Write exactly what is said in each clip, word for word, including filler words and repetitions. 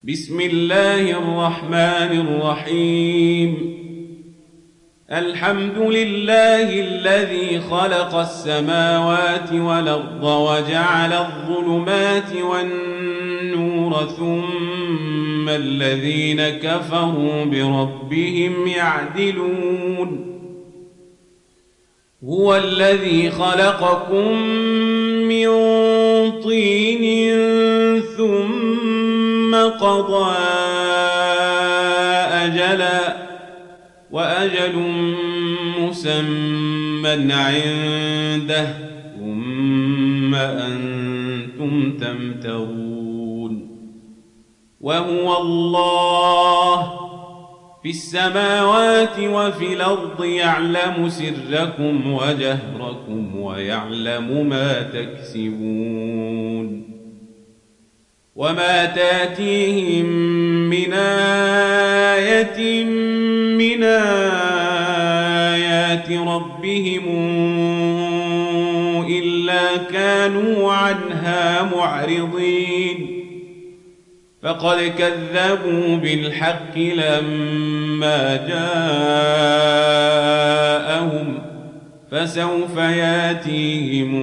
بسم الله الرحمن الرحيم. الحمد لله الذي خلق السماوات والأرض وجعل الظلمات والنور ثم الذين كفروا بربهم يعدلون. هو الذي خلقكم من طين ثم قضى أجلا وأجل مسمى عنده ثم أنتم تمترون. وهو الله في السماوات وفي الأرض يعلم سركم وجهركم ويعلم ما تكسبون. وما تاتيهم من آية من آيات ربهم إلا كانوا عنها معرضين. فقد كذبوا بالحق لما جاءهم فسوف ياتيهم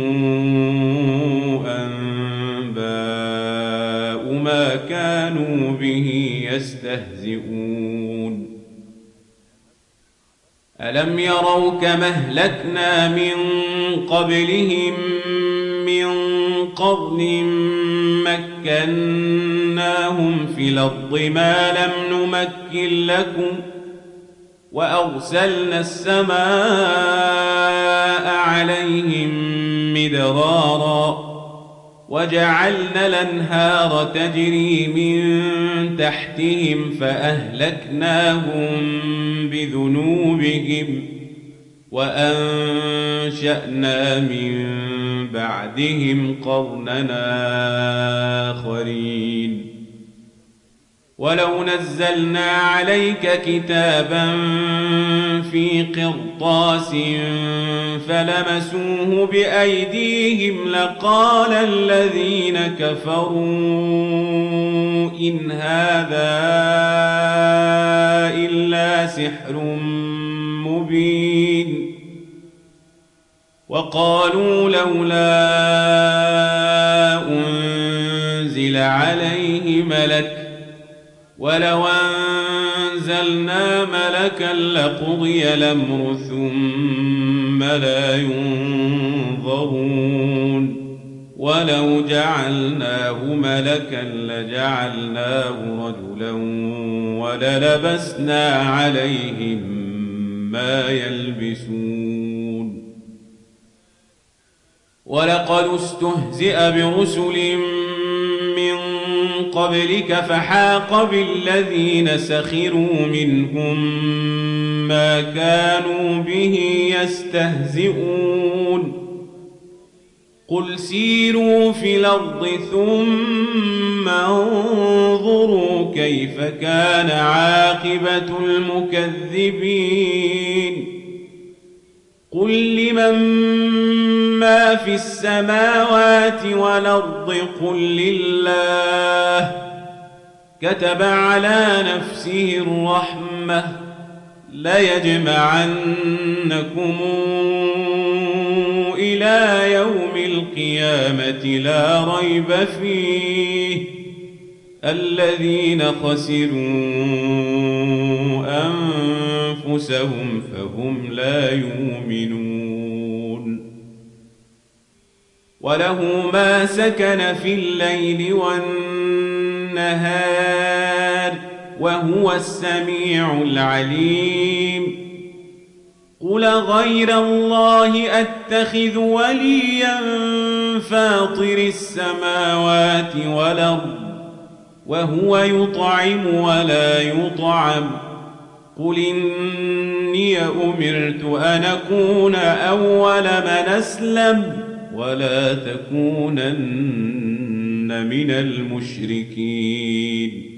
أنباء ما كانوا به يستهزئون. ألم يروا كما أهلكنا من قبلهم من قرن مكناهم في الأرض ما لم نمكن لكم وأرسلنا السماء عليهم مدرارا وجعلنا الأنهار تجري من تحتهم فأهلكناهم بذنوبهم وأنشأنا من بعدهم قرننا آخرين. ولو نزلنا عليك كتابا في قرطاس فلمسوه بأيديهم لقال الذين كفروا إن هذا إلا سحر مبين. وقالوا لولا أنزل عليه ملك ولو أنزلنا ملكا لقضي الأمر ثم لا ينظرون. ولو جعلناه ملكا لجعلناه رجلا وللبسنا عليهم ما يلبسون. ولقد استهزئ برسل من قبلك فحاق بالذين سخروا منهم ما كانوا به يستهزئون. قل سيروا في الأرض ثم انظروا كيف كان عاقبة المكذبين. قل لمن ما في السماوات والأرض قل لله كتب على نفسه الرحمة ليجمعنكم إلى يوم القيامة لا ريب فيه الذين خسروا أنفسهم فهم لا يؤمنون. وله ما سكن في الليل والنهار وهو السميع العليم. قل غير الله أتخذ وليا فاطر السماوات والأرض وهو يطعم ولا يطعم. قل إني أمرت أن أكون أول من أسلم ولا تكونن من المشركين.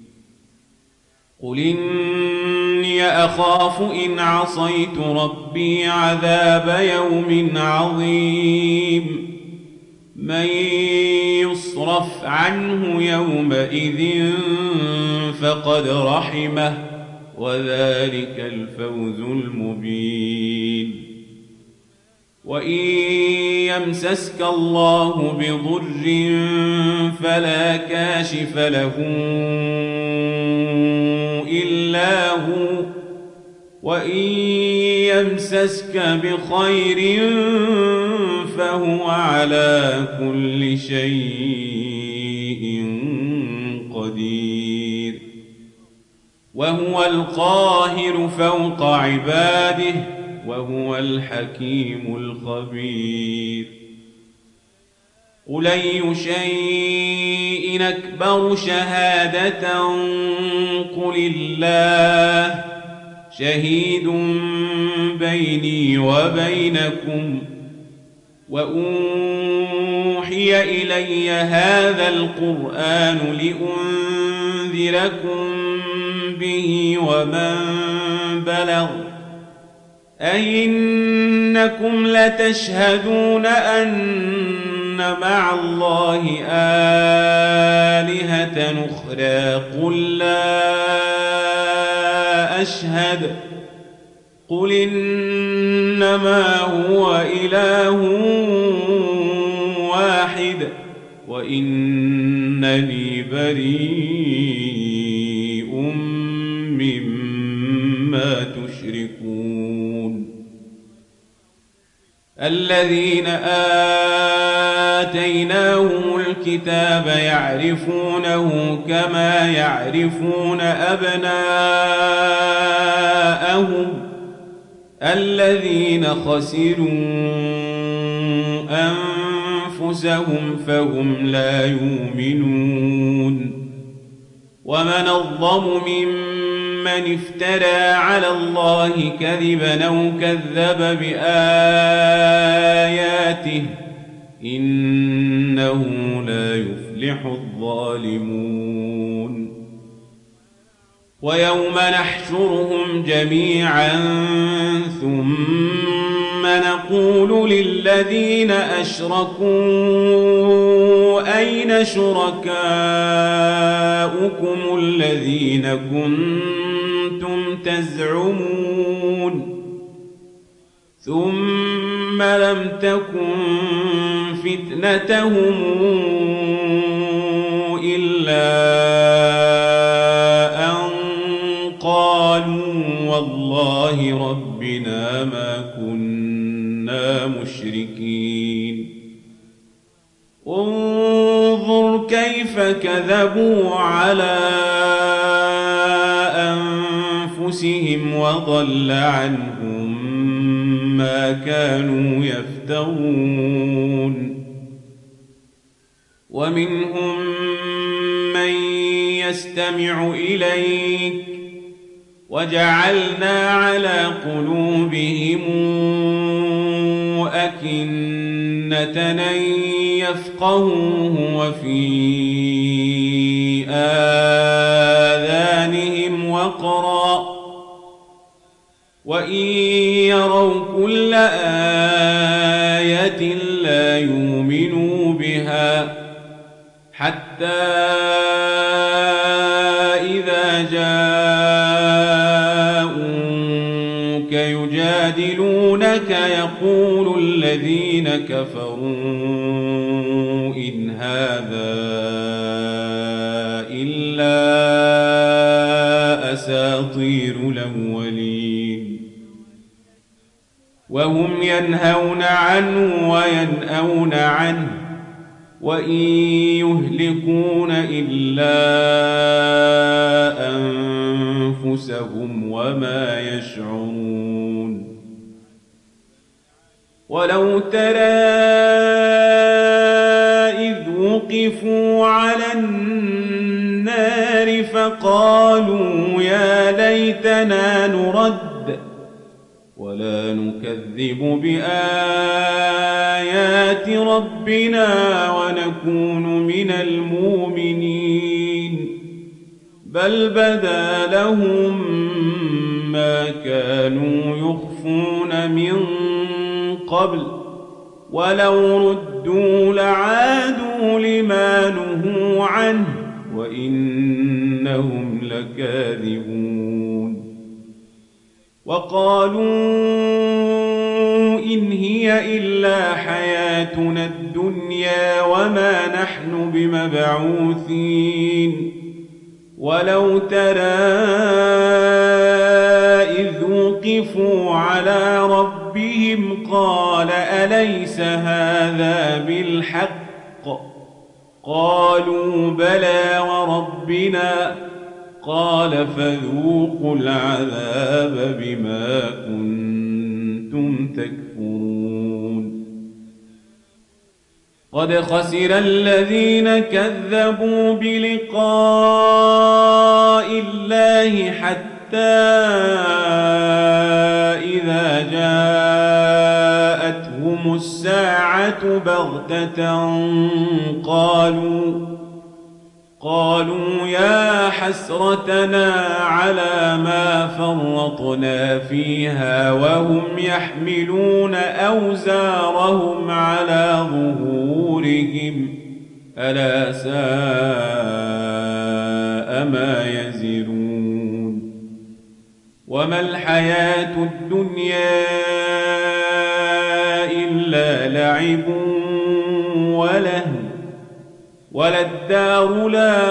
قل إني أخاف إن عصيت ربي عذاب يوم عظيم. من يصرف عنه يومئذ فقد رحمه وذلك الفوز المبين. وإن يمسسك الله بضر فلا كاشف له إلا هو وإن يمسسك بخير فهو على كل شيء قدير. وهو القاهر فوق عباده وهو الحكيم الخبير. قل أي شيء أكبر شهادة قل الله شهيد بيني وبينكم وأوحي إلي هذا القرآن لأنذركم به ومن بلغ أئنكم لتشهدون أن مع الله آلهة أخرى قل لا أشهد قل إنما هو إله واحد وإنني بريء مما تشركون. الذين آتيناهم الكتاب يعرفونه كما يعرفون أبناءهم الذين خسروا أنفسهم فهم لا يؤمنون. ومن أظلم ممن افترى على الله كذبا أو كذب بآياته إنه لا يفلح الظالمون. ويوم نحشرهم جميعا ثم نقول للذين أشركوا أين شركاؤكم الذين كنتم تزعمون ثم لم تكن فتنتهم إلا أن قالوا والله ربنا ما كنا مشركين. انظر كيف كذبوا على أنفسهم وضل عنهم ما كانوا يفترون. ومنهم من يستمع إليك وجعلنا على قلوبهم أكنة أن يفقهوه وفي آذانهم وقرا وإن يروا كل آية لا يؤمنوا بها حتى إذا جاءوك يجادلونك يقول الذين كفروا إن هذا إلا أساطير الأولين وهم ينهون عنه وينأون عنه وإن يهلكون إلا أنفسهم وما يشعرون. ولو ترى إذ وقفوا على النار فقالوا يا ليتنا نرد ولا نكذب بآيات ربنا ونكون من المؤمنين بل بدا لهم ما كانوا يخفون من قبل ولو ردوا لعادوا لما نهوا عنه وإنهم لكاذبون. وقالوا إن هي إلا حياتنا الدنيا وما نحن بمبعوثين. ولو ترى إذ وقفوا على ربهم قال أليس هذا بالحق قالوا بلى وربنا قال فذوقوا العذاب بما كنتم تكفرون. قد خسر الذين كذبوا بلقاء الله حتى إذا جاءتهم الساعة بغتة قالوا قالوا يا حسرتنا على ما فرطنا فيها وهم يحملون أوزارهم على ظهورهم ألا ساء ما يزرون. وما الحياة الدنيا إلا لعب ولهو وللدار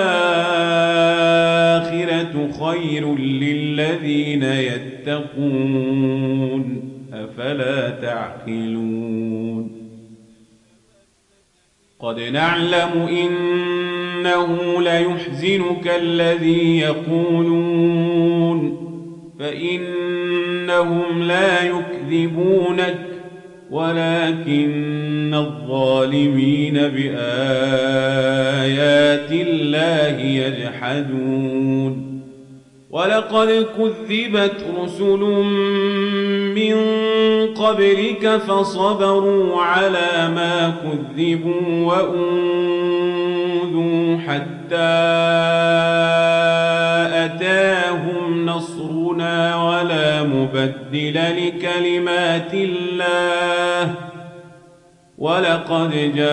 الآخرة خير للذين يتقون أفلا تعقلون. قد نعلم إنه ليحزنك الذي يقولون فإنهم لا يكذبونك ولكن الظالمين بآيات الله يجحدون. ولقد كذبت رسل من قبلك فصبروا على ما كذبوا وأوذوا حتى أتاهم نصرنا ولا مبدل لكلمات الله ولقد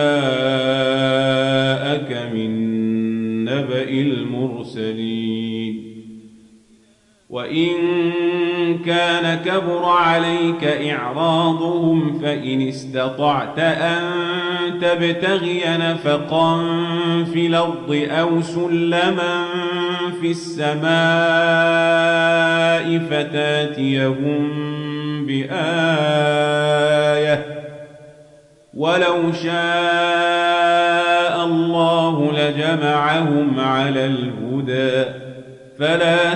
جاءك من نبأ المرسلين. وإن كان كبر عليك إعراضهم فإن استطعت أن تبتغي نفقا في الأرض أو سلما في السماء فتاتيهم بآية ولو شاء الله لجمعهم على الهدى فلا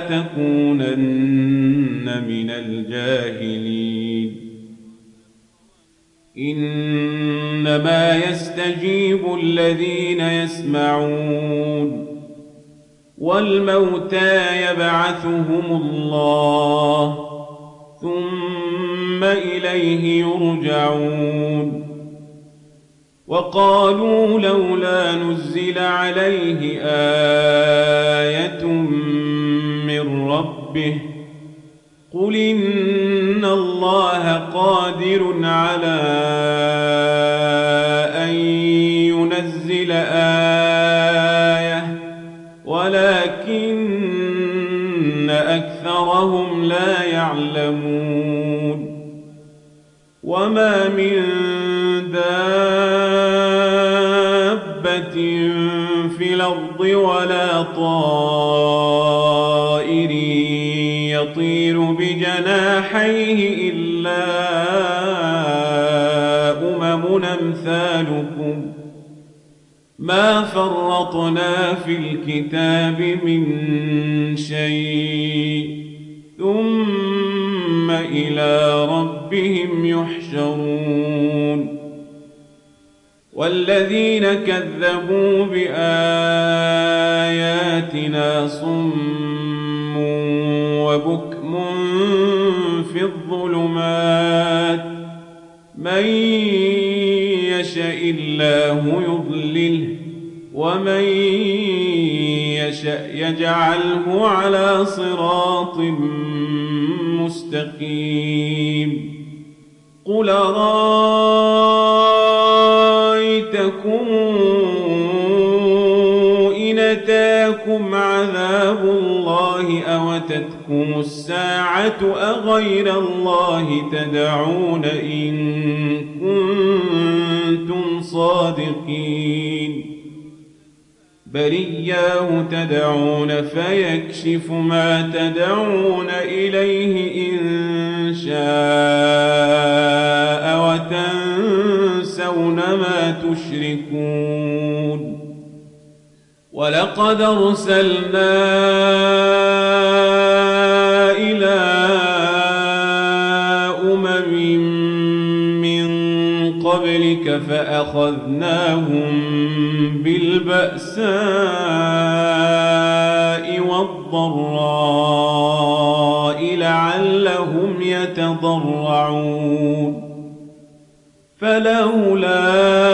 تكونن من الجاهلين. إنما يستجيب الذين يسمعون والموتى يبعثهم الله ثم إليه يرجعون. وقالوا لولا نزل عليه آية من ربه قل إن الله قادر على أن ينزل آية ولكن أكثرهم لا يعلمون. وما من دابة في الأرض ولا طائر يطير بجناحيه إلا أمم أمثالكم ما فرطنا في الكتاب من شيء ثم إلى ربهم يحشرون. والذين كذبوا بآياتنا صم وبكم في الظلمات من يشاء الله يضلله ومن يشاء يجعله على صراط مستقيم. قل أرأيتم أرأيتكم إن أتاكم عذاب الله أوتتكم الساعة أغير الله تدعون إن كنتم صادقين بل إياه تدعون فيكشف ما تدعون إليه إن شاء وتنسون ما تشركون ولقد أرسلنا إلى أمم من قبلك فأخذناهم بالبأساء والضراء لعلهم يتضرعون فلولا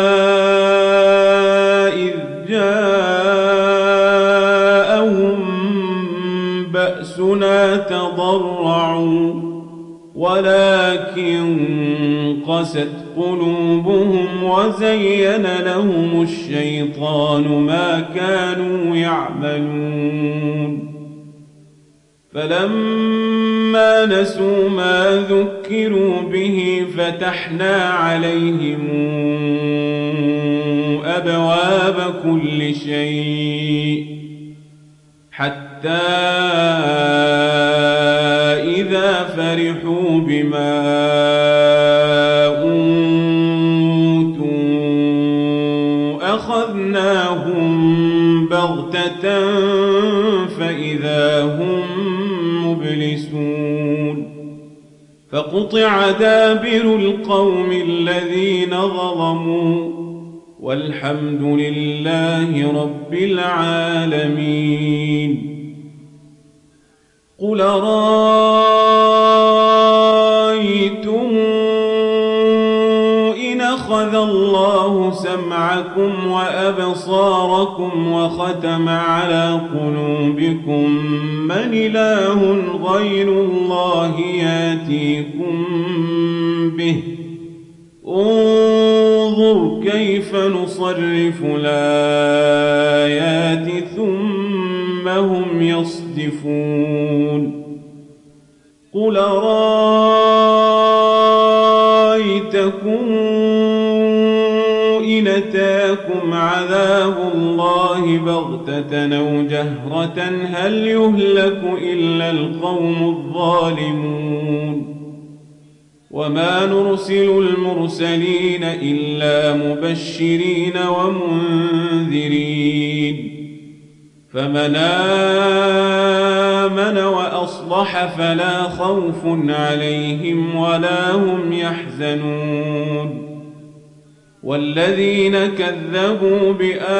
إذ جاءهم بأسنا تضرعوا ولكن قست قلوبهم وزين لهم الشيطان ما كانوا يعملون فلما نسوا ما ذكروا به فتحنا عليهم أبواب كل شيء حتى إذا فرحوا بما أوتوا أخذناهم بغتة فإذا هم مبلسون فقطع دابر القوم الذين ظلموا والحمد لله رب العالمين قل رأيتم إن أخذ الله سمعكم وأبصاركم وختم على قلوبكم من إله غير الله ياتيكم به انظر كيف نصرف الآيات ثم هم يصدفون قل رأيتكم إن أتاكم عذاب الله بغتة أو جهرة هل يهلك إلا القوم الظالمون وما نرسل المرسلين إلا مبشرين ومنذرين فمن آمن وأصلح فلا خوف عليهم ولا هم يحزنون والذين كذبوا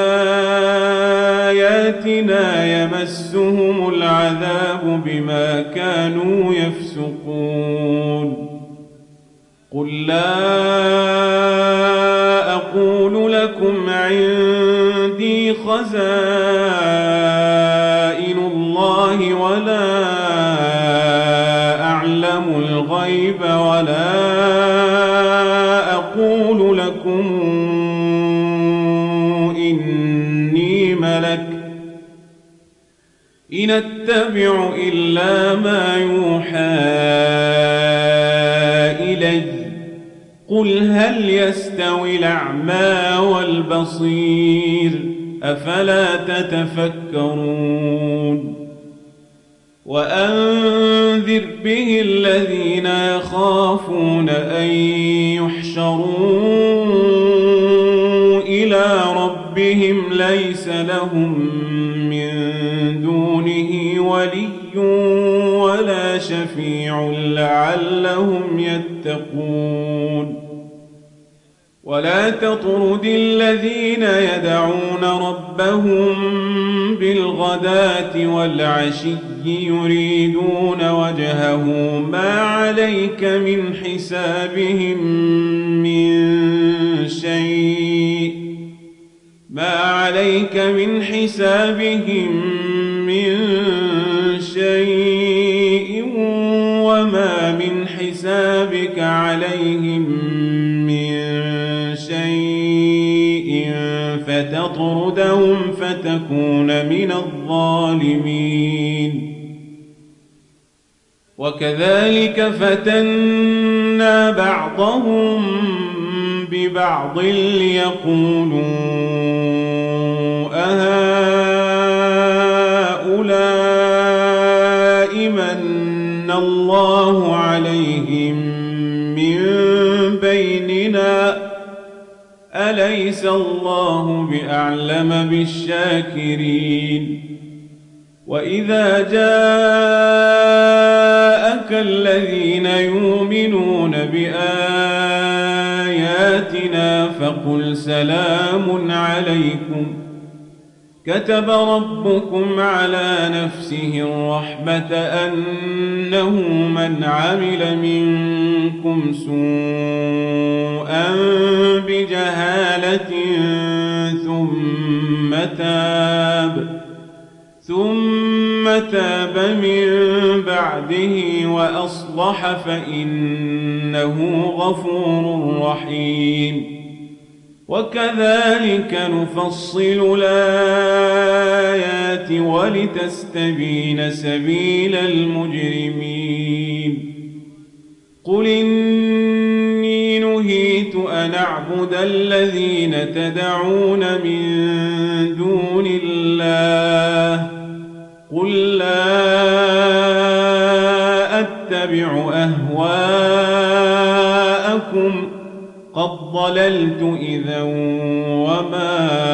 بآياتنا يمسهم العذاب بما كانوا يفسقون قل لا أقول لكم عندي خزائن الله ولا أعلم الغيب ولا أقول لكم إني ملك إن أتبع إلا ما يوحى إلي قل هل يستوي الأعمى والبصير أفلا تتفكرون وأنذر به الذين يخافون أن يحشروا إلى ربهم ليس لهم من دونه ولي ولا شفيع لعلهم يتقون ولا تطرد الذين يدعون ربهم بالغداة والعشي يريدون وجهه ما عليك من حسابهم من شيء ما عليك من حسابهم من شيء وما من حسابك عليهم من شيء فتطردهم فتكون من الظالمين. وكذلك فتنا بعضهم ببعض ليقولوا أهؤلاء من الله عليهم من بيننا أليس الله بأعلم بالشاكرين. وإذا جاءك الذين يؤمنون بآياتنا فقل سلام عليكم كتب ربكم على نفسه الرحمة أنه من عمل منكم سوءا بجهالة ثم تاب ثم تاب من بعده وأصلح فإنه غفور رحيم. وكذلك نفصل الآيات ولتستبين سبيل المجرمين. قل إني نهيت أن أعبد الذين تدعون من دون الله قل لا أتبع أهواءكم قد ضللت إذا وما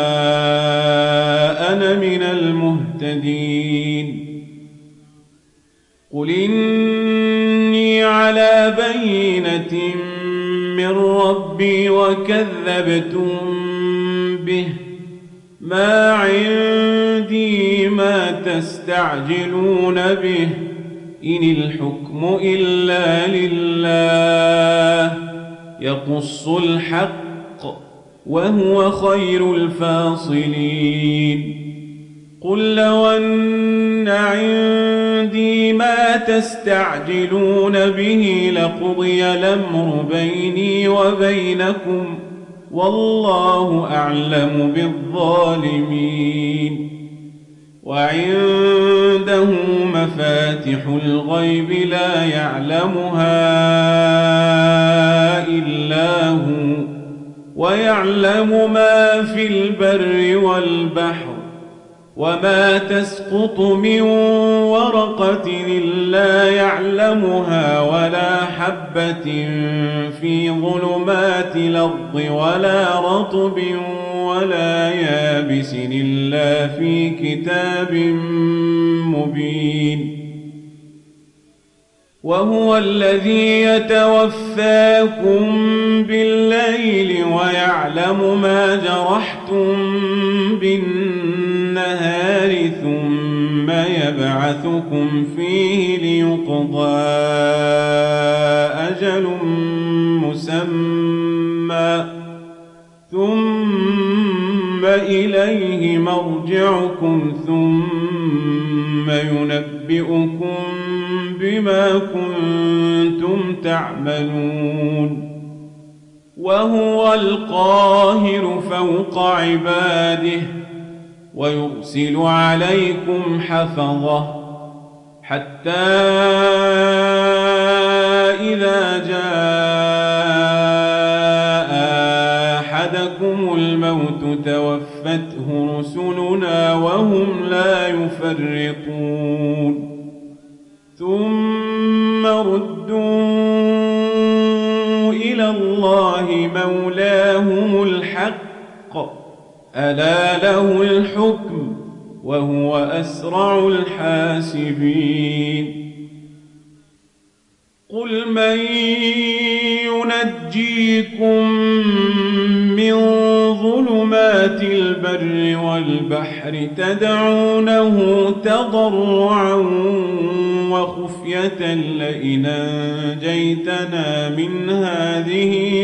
أنا من المهتدين. قل إني على بينة من ربي وكذبتم به ما عندي ما تستعجلون به إن الحكم إلا لله يقص الحق وهو خير الفاصلين. قل لو أن عندي ما تستعجلون به لقضي الأمر بيني وبينكم والله أعلم بالظالمين. وعنده مفاتح الغيب لا يعلمها إلا هو ويعلم ما في البر والبحر وما تسقط من ورقة إلا يعلمها ولا حبة في ظلمات الأرض ولا رطب ولا يابس إلا في كتاب مبين. وهو الذي يتوفاكم بالليل ويعلم ما جرحتم بالنهار ثم يبعثكم فيه ليقضى أجل مسمى ثم إليه مرجعكم ثم ينبئكم بما كنتم تعملون. وهو القاهر فوق عباده ويرسل عليكم حفظه حتى إذا جاء أحدكم الموت توفته رسلنا وهم لا يفرطون ثم ردوا إلى الله مولاهم الحق ألا له الحكم وهو أسرع الحاسبين. قل من ينجيكم من ظلمات البر والبحر تدعونه تضرعا وخفية لئن أنجيتنا من هذه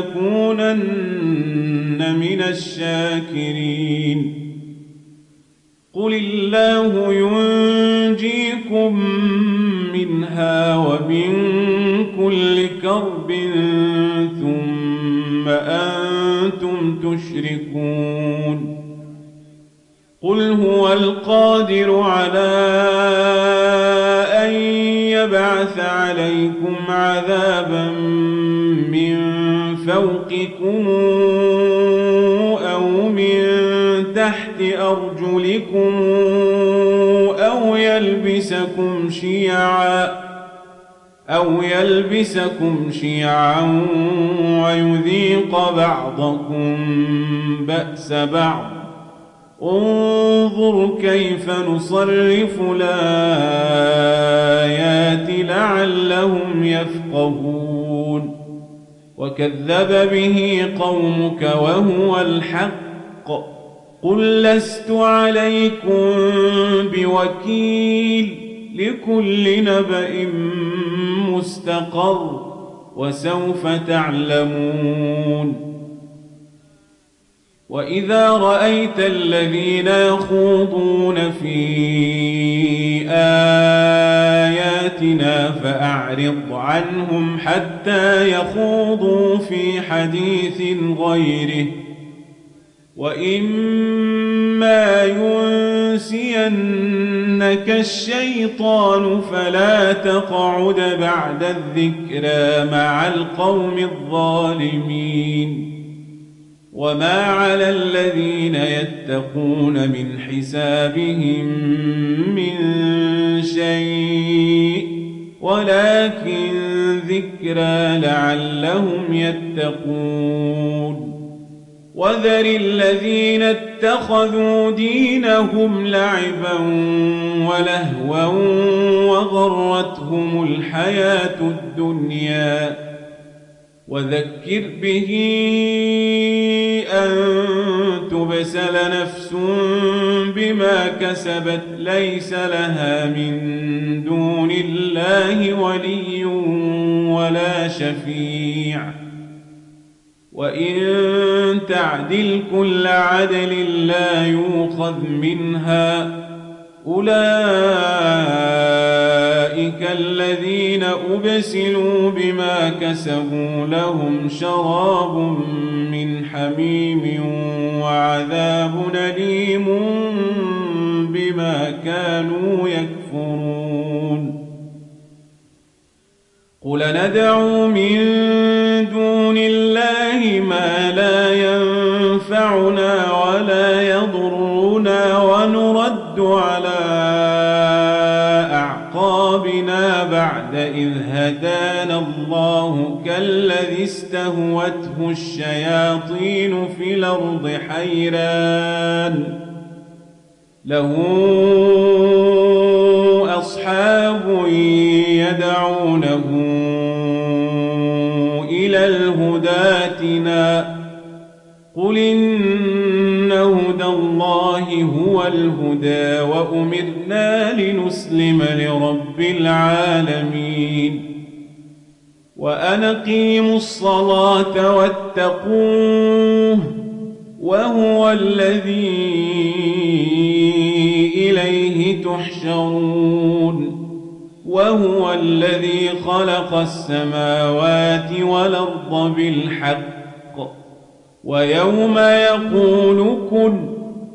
لنكونن من الشاكرين. قل الله ينجيكم منها ومن كل كرب ثم أنتم تشركون. قل هو القادر على أن يبعث عليكم عذابا من فوقكم أو من تحت أرجلكم أو يلبسكم شيعا أو يلبسكم شيعا ويذيق بعضكم بأس بعض انظر كيف نصرف الآيات لعلهم يفقهون وكذب به قومك وهو الحق قل لست عليكم بوكيل لكل نبأ مستقر وسوف تعلمون وإذا رأيت الذين يخوضون في آياتنا فأعرض عنهم حتى يخوضوا في حديث غيره وإما ينسينك الشيطان فلا تقعد بعد الذكرى مع القوم الظالمين وما على الذين يتقون من حسابهم من شيء ولكن ذكرى لعلهم يتقون وذر الذين اتخذوا دينهم لعبا ولهوا وغرتهم الحياة الدنيا وذكر به أن تبسل نفس بما كسبت ليس لها من دون الله ولي ولا شفيع وإن تعدل كل عدل لا يؤخذ منها أولئك الذين أبسلوا بما كسبوا لهم شراب من حميم وعذاب أليم بما كانوا يكفرون قل ندعو من دون الله ما لا ينفعنا ولا يضرنا ونرد على أعقابنا بعد إذ هدانا الله كالذي استهوته الشياطين في الأرض حيران له أصحاب يدعونه إلى الهدى ائتنا قل إن هدى الله هو الهدى وأمرنا لنسلم لرب العالمين وأن أقيموا الصلاة واتقوه وهو الذي إليه تحشرون وهو الذي خلق السماوات والأرض بالحق ويوم يقول كن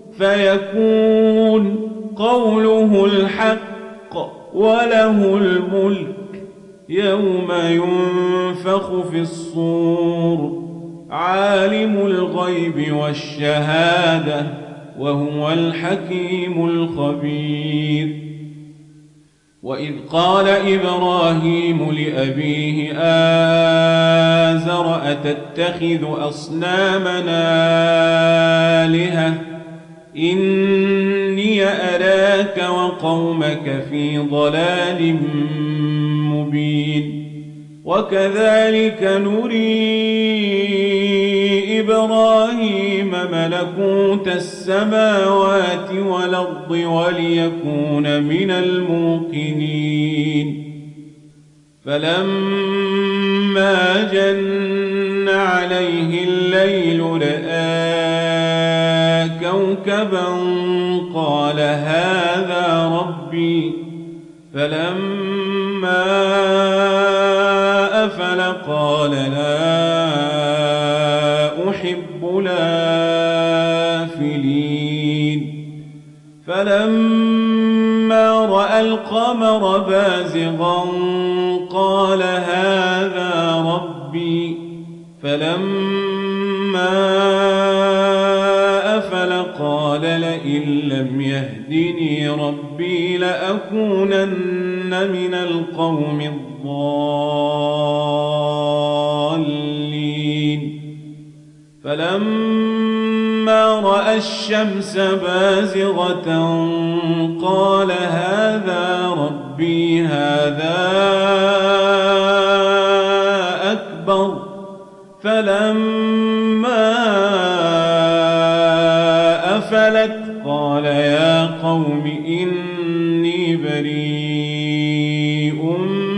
فيكون قوله الحق وله الملك يوم ينفخ في الصور عالم الغيب والشهادة وهو الحكيم الخبير وإذ قال إبراهيم لأبيه آزر أتتخذ أصنامنا آلهة إني أراك وقومك في ضلال مبين وكذلك نري إبراهيم ملكوت السماوات والأرض وليكون من الموقنين فلما جن عليه الليل رأى كوكبا قال هذا ربي فلما أفل قال لا أحب الآفلين فلما رأى القمر بازغا قال هذا ربي فلما أفل قال لئن لم يهدني ربي لأكونن من القوم الضالين فلما رأى الشمس بازغة قال هذا ربي هذا أكبر فلما أفلت قال يا قوم إني بريء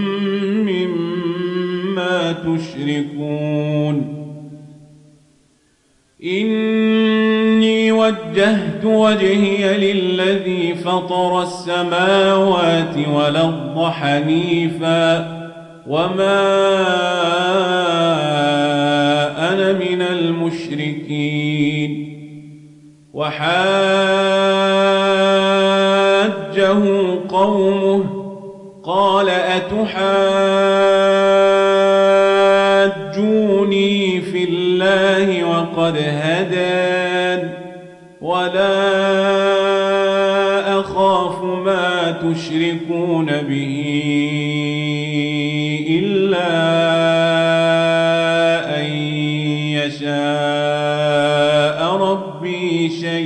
مما تشركون إني وجهت وجهي للذي فطر السماوات والأرض حنيفا وما أنا من المشركين وحاجه قومه قال أتحاجوني في الله وقد هدان ولا أخاف ما تشركون به إلا أن يشاء ربي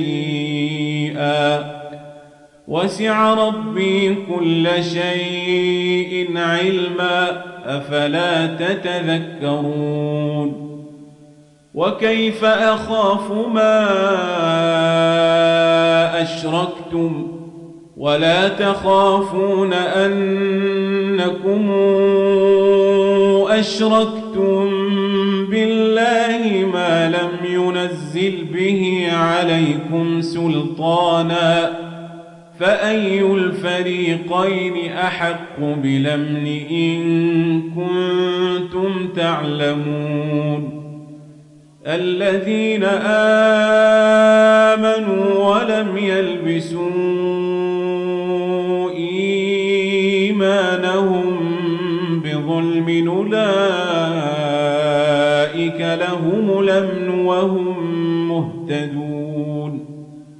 شيئا وسع ربي كل شيء علما أفلا تتذكرون وكيف أخاف ما أشركتم ولا تخافون أنكم أشركتم بالله ما لم ينزل به عليكم سلطانا فأي الفريقين أحق بالأمن إن كنتم تعلمون الذين آمنوا ولم يلبسوا إيمانهم بظلم أولئك لهم الأمن وهم مهتدون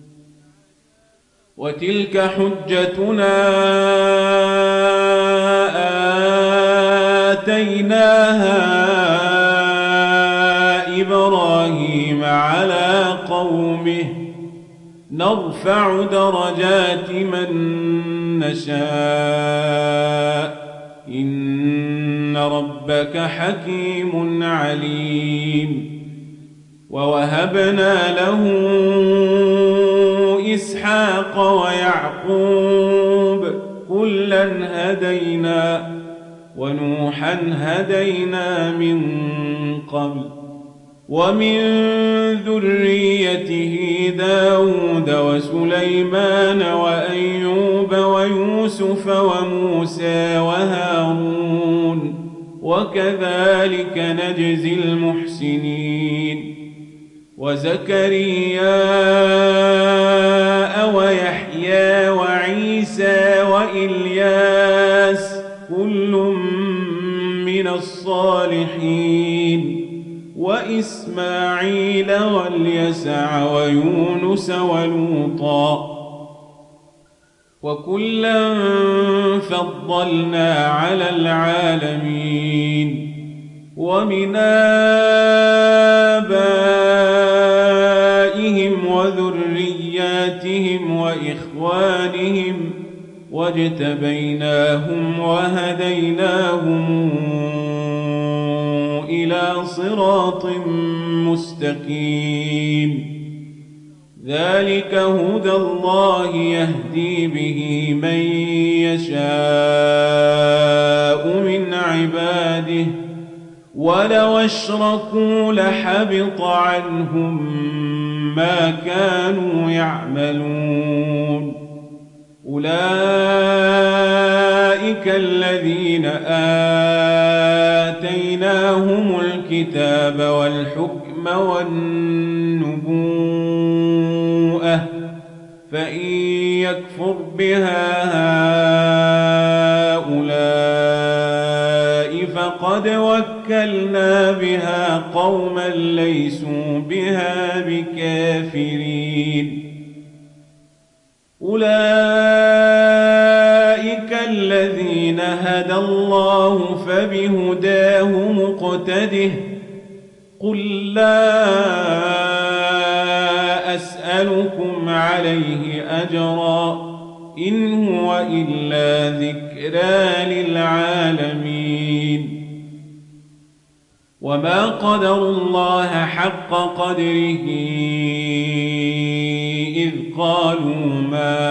وتلك حجتنا آتيناها إبراهيم على قومه نرفع درجات من نشاء إن ربك حكيم عليم ووهبنا له إسحاق ويعقوب كلا هدينا ونوحا هدينا من قبل ومن ذريته داود وسليمان وأيوب ويوسف وموسى وهارون وكذلك نجزي المحسنين وزكريا ويحيى وعيسى وإلياس كل من الصالحين وإسماعيل واليسع ويونس ولوطا وكلا فضلنا على العالمين ومن آبائهم وذرياتهم وإخوانهم واجتبيناهم وهديناهم إلى صراط مستقيم ذلك هدى الله يهدي به من يشاء من عباده ولو أشركوا لحبط عنهم ما كانوا يعملون أولئك الذين آتيناهم الكتاب والحكم والنبوءة فإن يكفر بها هؤلاء فقد وكلنا بها قوما ليسوا بها بكافرين أولئك الذين هدى الله فبهداه مقتده قل لا أسألكم عليه أجرا إن هو إلا ذكرى للعالمين وما قدروا الله حق قدره إذ قالوا ما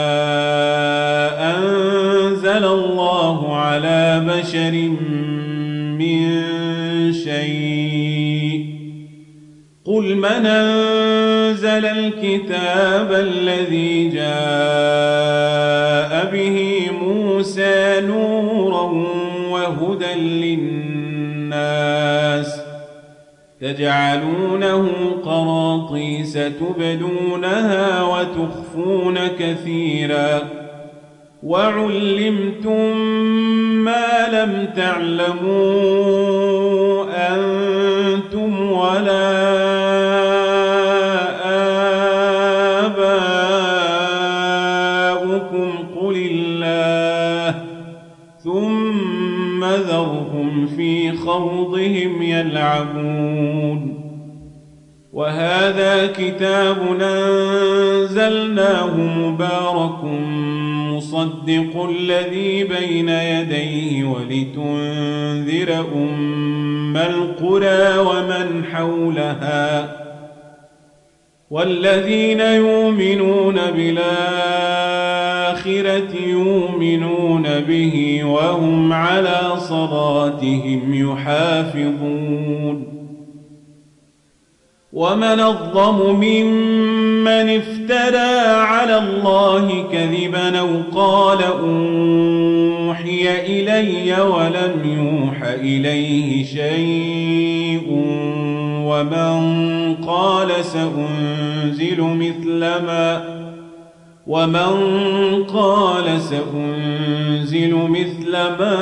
أنزل الله على بشر من شيء قل من أنزل الكتاب الذي جاء به موسى نورا وهدى للناس تجعلونه قراطيس تبدونها وتخفون كثيرا وعلمتم ما لم تعلموا أنتم ولا آباؤكم قل الله ثم ذرهم في خوضهم يلعبون وهذا كتاب أنزلناه مبارك مصدق الذي بين يديه ولتنذر أم القرى ومن حولها والذين يؤمنون بالآخرة يؤمنون به وهم على صلاتهم يحافظون ومن أظلم ممن افترى على الله كذبا أو قال أوحي إلي ولم يوح إليه شيء ومن قال سأنزل مثل ما ومن قال سأنزل مثل ما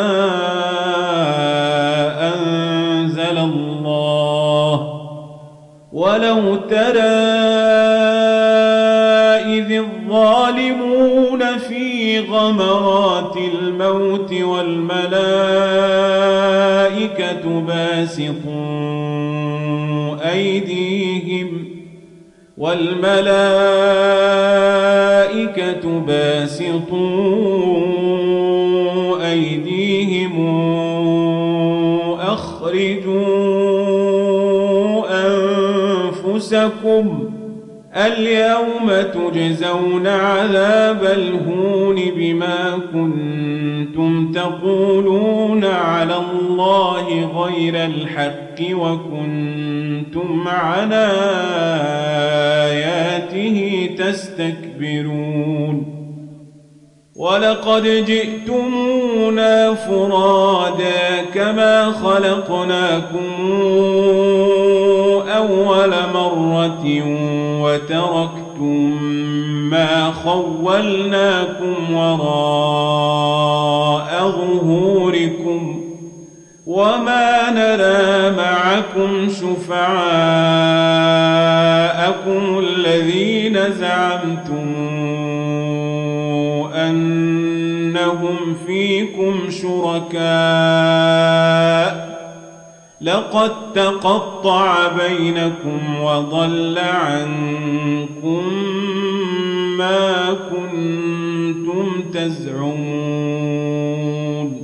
أنزل الله ولو ترى إذ الظالمون في غمرات الموت والملائكة باسطوا أيديهم والملائكة باسطوا أيديهم أخرجوا أنفسكم اليوم تجزون عذاب الهون بما كنتم تقولون على الله غير الحق وكنتم عن آياته تستكبرون ولقد جئتمونا فرادا كما خلقناكم أول مرة وتركتم ما خولناكم وراء ظهوركم وما نرى معكم شفعاءكم الذين زعمتم أنهم فيكم شركاء لقد تقطع بينكم وضل عنكم ما كنتم تزعمون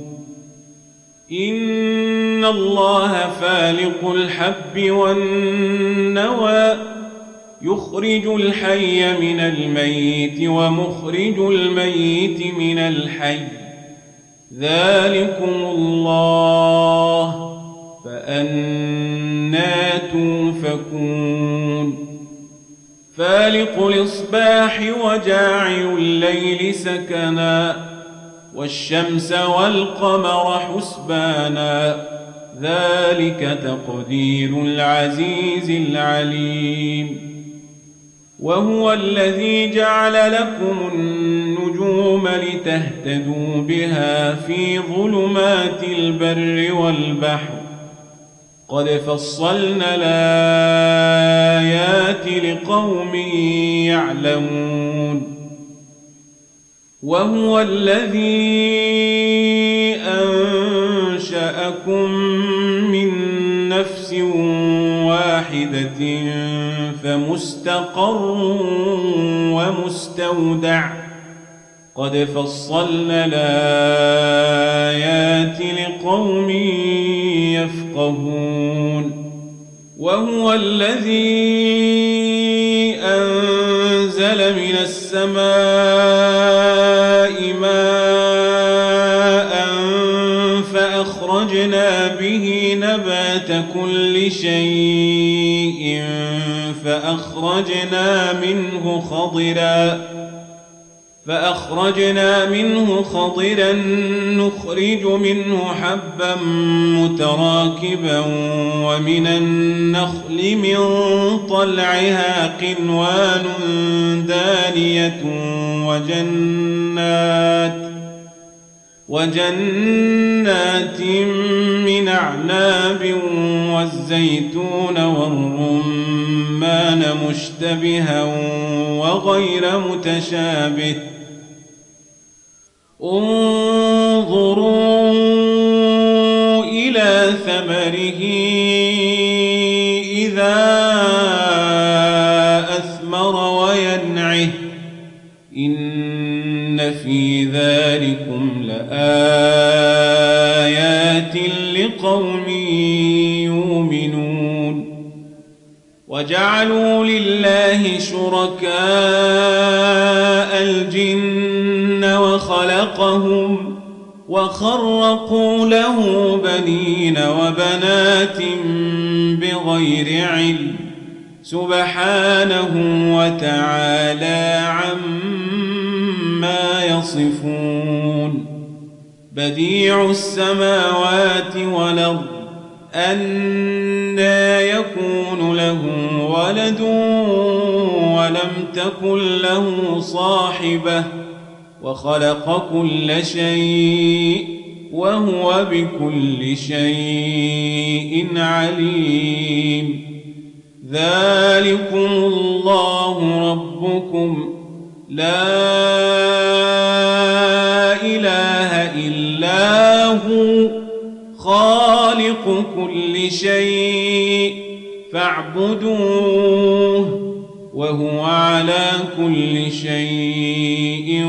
إن الله فالق الحب والنوى يخرج الحي من الميت ومخرج الميت من الحي ذلكم الله فأنى توفكون فالق الإصباح وجاعل الليل سكنا والشمس والقمر حسبانا ذلك تقدير العزيز العليم وهو الذي جعل لكم النجوم لتهتدوا بها في ظلمات البر والبحر قد فصلنا الآيات لقوم يعلمون وهو الذي أنشأكم من نفس واحدة فمستقر ومستودع قد فصلنا الآيات لقوم يفقهون وهو الذي أنزل من السماء ماء فأخرجنا به نبات كل شيء فأخرجنا منه خضرا فأخرجنا منه خضرا نخرج منه حبا متراكبا ومن النخل من طلعها قنوان دانية وجنات وجنات من أعناب والزيتون والرمان مشتبها وغير متشابه انظروا إلى ثمره إذا أثمر وينعه إن في ذلكم لآيات لقوم يؤمنون وجعلوا لله شركاء الجن وخلقهم وخرقوا له بنين وبنات بغير علم سبحانه وتعالى عما يصفون بديع السماوات والأرض أنى يكون له ولد ولم تكن له صاحبة وخلق كل شيء وهو بكل شيء عليم ذلكم الله ربكم لا إله إلا هو خالق كل شيء فاعبدوه وهو على كل شيء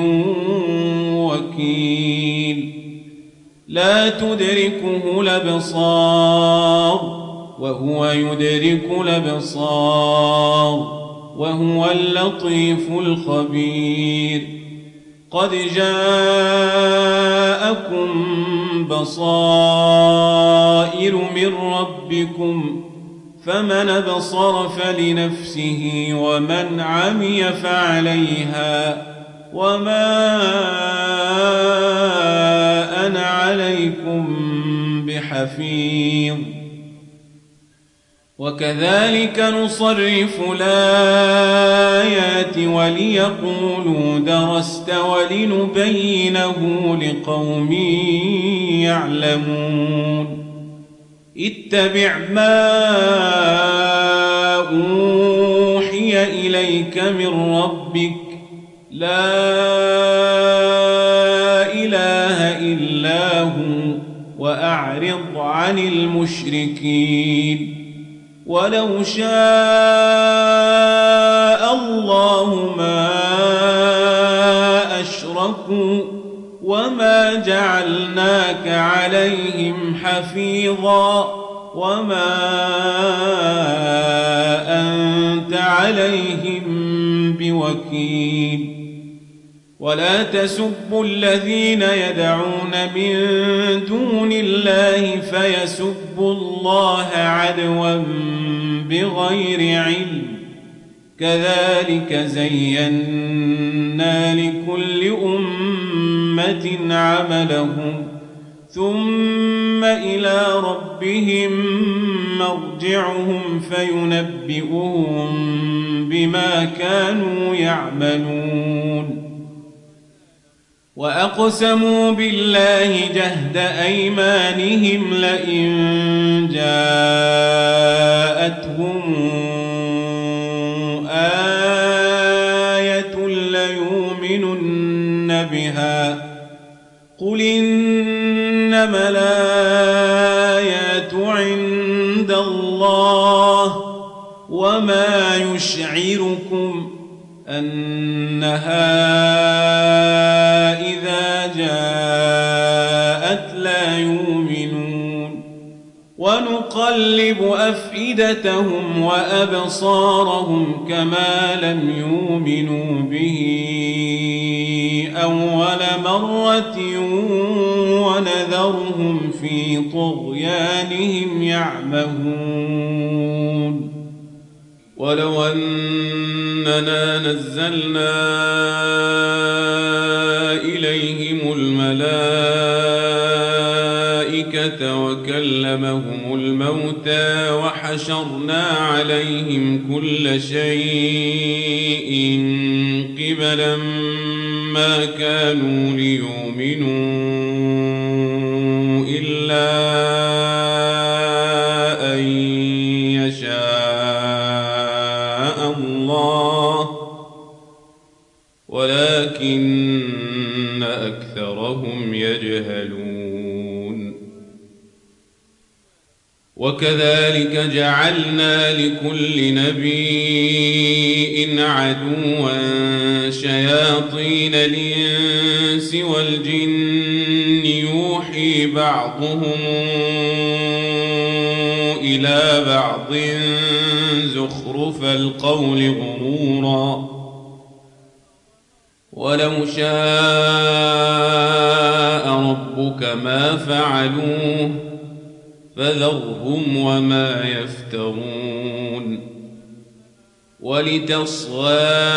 وكيل لا تدركه الأبصار وهو يدرك الأبصار وهو اللطيف الخبير قد جاءكم بصائر من ربكم فمن أبصر فلنفسه ومن عمي فعليها وما أنا عليكم بحفيظ وكذلك نصرف الآيات وليقولوا درست ولنبينه لقوم يعلمون اتبع ما أوحي إليك من ربك لا إله إلا هو وأعرض عن المشركين ولو شاء الله ما أشركوا وما جعلناك عليهم حفيظا وما أنت عليهم بوكيل ولا تسبوا الذين يدعون من دون الله فيسبوا الله عدوا بغير علم كذلك زينا لكل أمة عملهم ثم إلى ربهم مرجعهم فينبئهم بما كانوا يعملون وأقسموا بالله جهد أيمانهم لئن جاءتهم آية ليؤمنن بها قل إنما الآيات عند الله وما يشعركم أنها إذا جاءت لا يؤمنون ونقلب أفئدتهم وأبصارهم كما لم يؤمنوا به أول مرة ونذرهم في طغيانهم يعمهون ولو أننا نزلنا إليهم الملائكة وكلمهم الموتى وحشرنا عليهم كل شيء قبلا ما كانوا ليؤمنوا إلا أن يشاء الله ولكن أكثرهم يجهلون وكذلك جعلنا لكل نبي عدوا شياطين الإنس والجن يوحي بعضهم إلى بعض زخرف القول غرورا ولو شاء ربك ما فعلوه فذرهم وما يفترون ولتصغى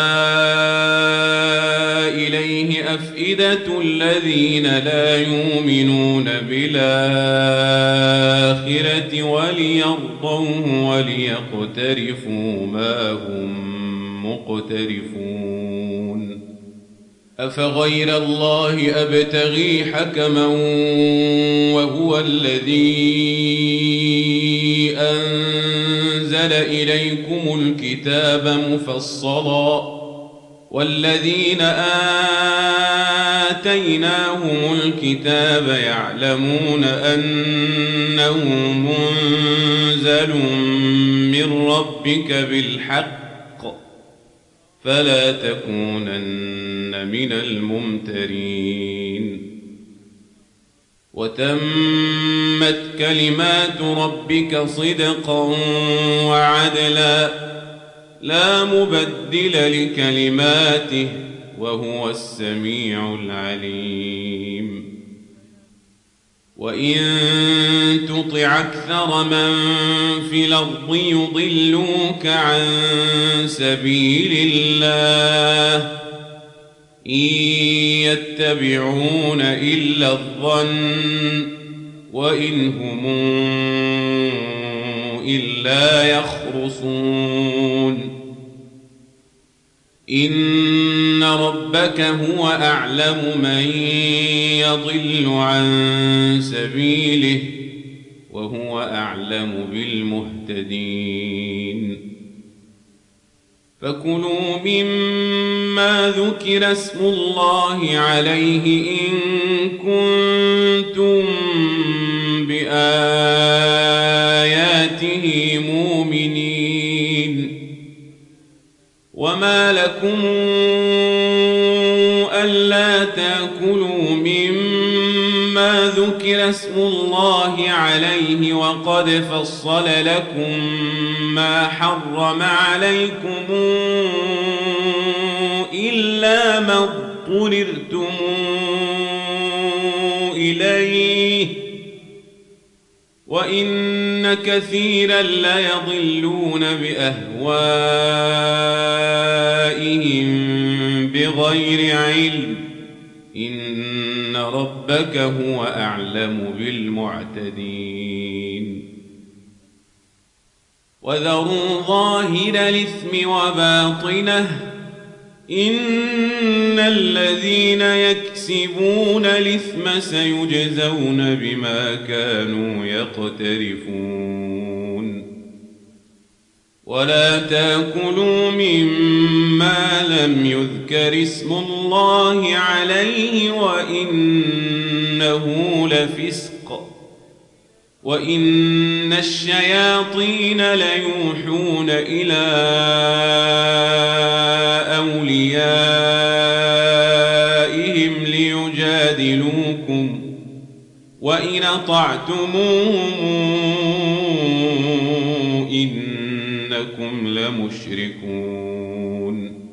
إليه أفئدة الذين لا يؤمنون بالآخرة وليرضوه وليقترفوا ما هم مقترفون أفغير الله أبتغي حكما وهو الذي أنزل إليكم الكتاب مفصلا والذين آتيناهم الكتاب يعلمون أنه منزل من ربك بالحق فلا تكونن من الممترين وتمت كلمات ربك صدقا وعدلا لا مبدل لكلماته وهو السميع العليم وإن تطع أكثر من في الأرض يضلوك عن سبيل الله إن يتبعون إلا الظن وإن هم إلا يخرصون إن ربك هو أعلم من يضل عن سبيله وهو أعلم بالمهتدين فكلوا مما ذكر اسم الله عليه إن كنتم بآياته مؤمنين وما لكم ألا تأكلوا مما ذكر اسم الله عليه وقد فصل لكم ما حرم عليكم إلا ما اضطررتم إليه وإن كثيرا ليضلون بأهوائهم بغير علم إن ربك هو أعلم بالمعتدين وذروا ظاهر الإثم وباطنه إن الذين يكسبون الإثم سيجزون بما كانوا يقترفون ولا تأكلوا مما لم يذكر اسم الله عليه وإنه لفسق وإن الشياطين ليوحون إلى أوليائهم ليجادلوكم وإن أطعتموهم إنكم لمشركون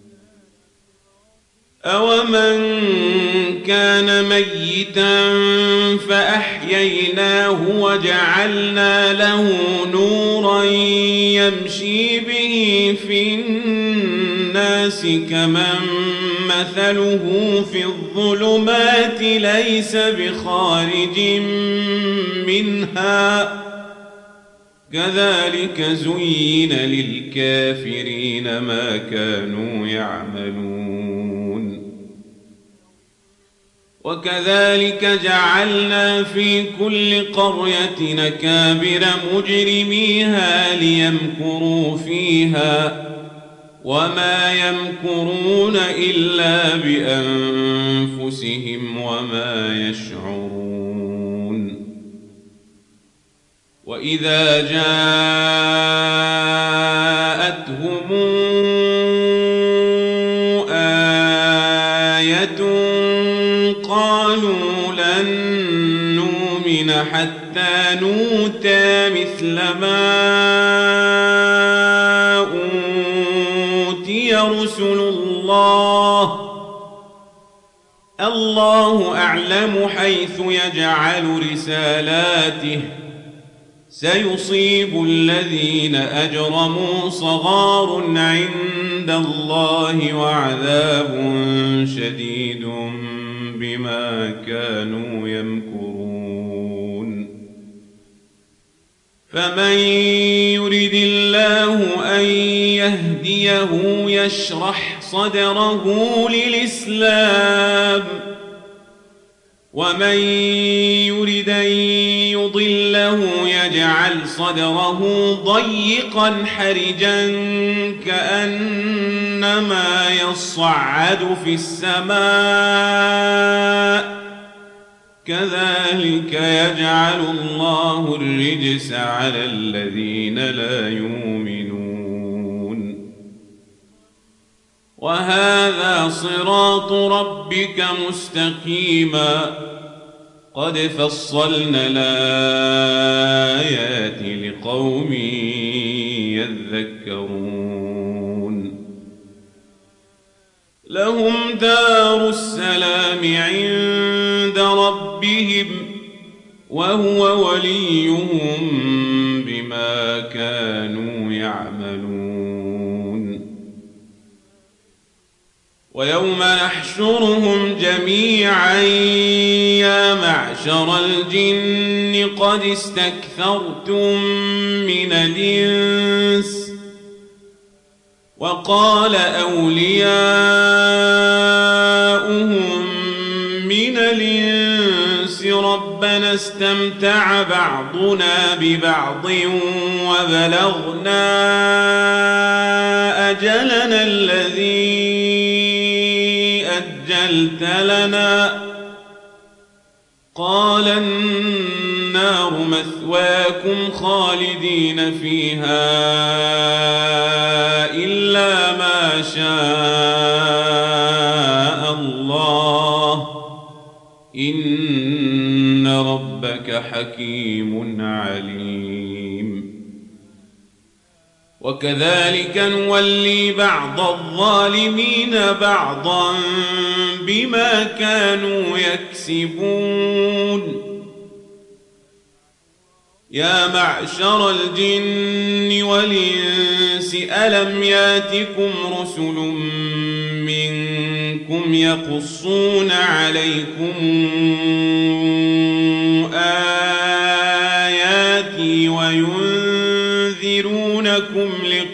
أومن كان ميتا فأحييناه وجعلنا له نورا يمشي به في الناس كمن مثله في الظلمات ليس بخارج منها كذلك زين للكافرين ما كانوا يعملون وكذلك جعلنا في كل قرية نكابر مجرميها ليمكروا فيها وما يمكرون إلا بأنفسهم وما يشعرون وإذا جاءتهم آية قالوا لن نؤمن حتى نؤتى مثل ما أوتي رسل الله الله أعلم حيث يجعل رسالاته سيصيب الذين أجرموا صغار عند الله وعذاب شديد بما كانوا يمكرون فمن يرد الله أن يهديه يشرح صدره للإسلام ومن يرد أن يضله يجعل صدره ضيقا حرجا كأنما يصعد في السماء كذلك يجعل الله الرجس على الذين لا يؤمنون وهذا صراط ربك مستقيما قد فصلنا الآيات لقوم يذكرون لهم دار السلام عند ربهم وهو وليهم بما كانوا يعملون ويوم نحشرهم جميعا يا معشر الجن قد استكثرتم من الإنس وقال أولياؤهم من الإنس ربنا استمتع بعضنا ببعض وبلغنا أجلنا الذي أجلت لنا قال النار مثواكم خالدين فيها إلا ما شاء الله إن ربك حكيم عليم وكذلك نولي بعض الظالمين بعضا بما كانوا يكسبون يا معشر الجن والإنس ألم ياتكم رسل منكم يقصون عليكم آياتي وينذرونكم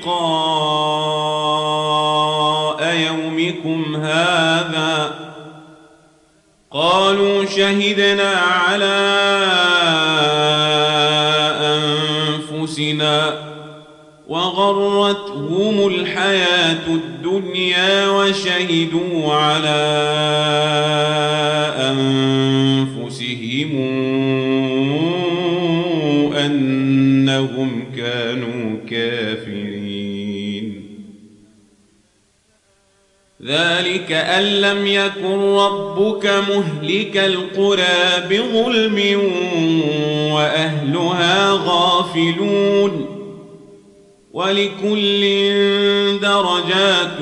لقاء يومكم هذا قالوا شهدنا على أنفسنا وغرتهم الحياة الدنيا وشهدوا على أنفسهم أنهم كانوا كافرين. ذلك أن لم يكن ربك مهلك القرى بظلم وأهلها غافلون ولكل درجات